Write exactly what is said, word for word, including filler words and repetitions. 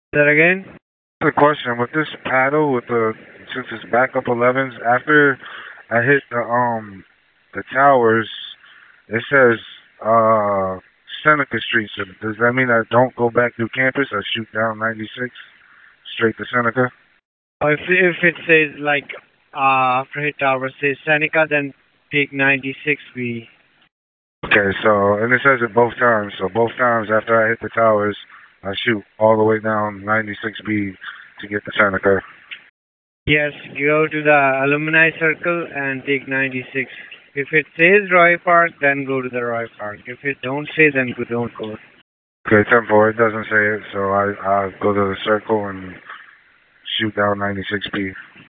That again? The question with this paddle with the since it's backup elevens after I hit the um the towers, it says uh Seneca Street. So does that mean I don't go back through campus? I shoot down ninety-six straight to Seneca. Or if if it says like uh after hit tower says Seneca, then take ninety-six B. Okay, so and it says it both times. So both times after I hit the towers, I shoot all the way down ninety-six B to get to Seneca. Yes, go to the alumni circle and take ninety-six. If it says Roy Park, then go to the Roy Park. If it don't say, then go, don't go. Okay, ten four. It doesn't say it, so I I go to the circle and shoot down ninety-six B.